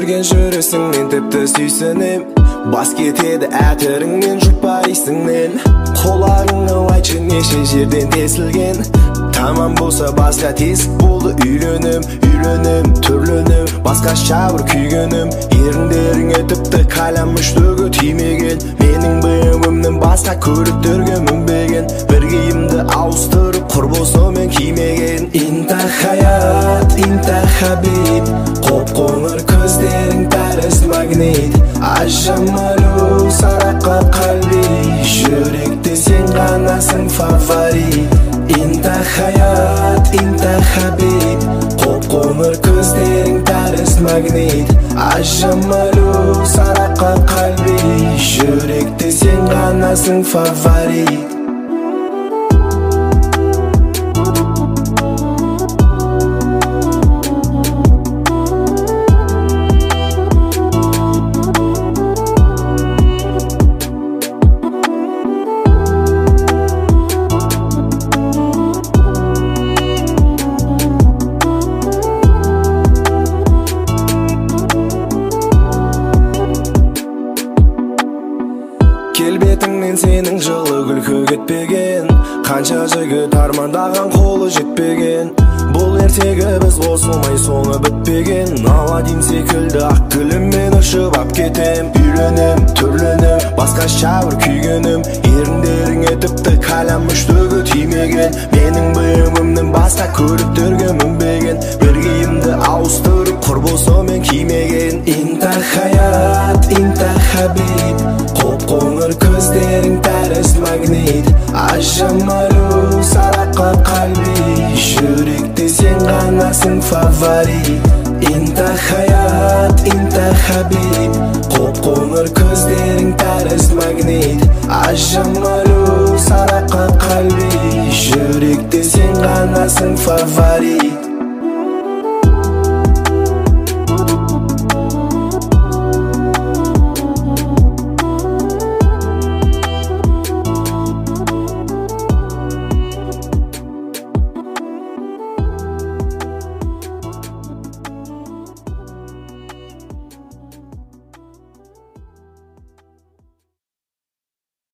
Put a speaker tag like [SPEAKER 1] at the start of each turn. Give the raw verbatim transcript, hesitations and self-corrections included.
[SPEAKER 1] көрген жүресің мен тіпті сүйсінем. Бас кетеді әтіріңнен жұпар исіңнен. Қоларыңа айтшы неше жерден тесілген. Тамам болса басқа тесік болды үйленім, үйленім, түрленім. Басқа шабыр күйгенім. Еріндеріңе тіпті калям мүштігі тимеген. Менің бұйымымның басқа көліктерге мінбеген. Бір киімді ауыстырып құр болсамен кимеген. Инта хаят, инта хабиб, қоп-қоңыр көздерің тәріз магнит. Ажамалу сараққа қалби, жүректе сен ғанасың фаворит. Инта хаят, инта хабиб, қоп-қоңыр көздерің тәріз магнит. Ажамалу сараққа қалби, жүректе сен ғанасың фаворит. Келбетіңнен сенің жылы күлкі кетпеген. Қанша жігіт армандаған қолы жетпеген. Бұл ертегі біз қосылмай соңы бітпеген. Аладдин секілді ақ гүліммен ұшып ап кетем. Үйленем, түрленем, басқа шабыр күйгенім. Еріндеріңе тіпті калям мүштігі тимеген. Менің бұйымымның басқа көліктерге мінбеген. Бір киімді ауыстырып құр болсамен кимеген. Инта хаят, инта хабиб, қоп-қоңыр көздерің тәріз магнит. Ажамалу сараққа қалби, жүректе сен ғанасың фаворит. Инта хаят, инта хабиб, қоп-қоңыр көздерің тәріз магнит. Ажамалу сараққа қалби, жүректе сен ғанасың фаворит.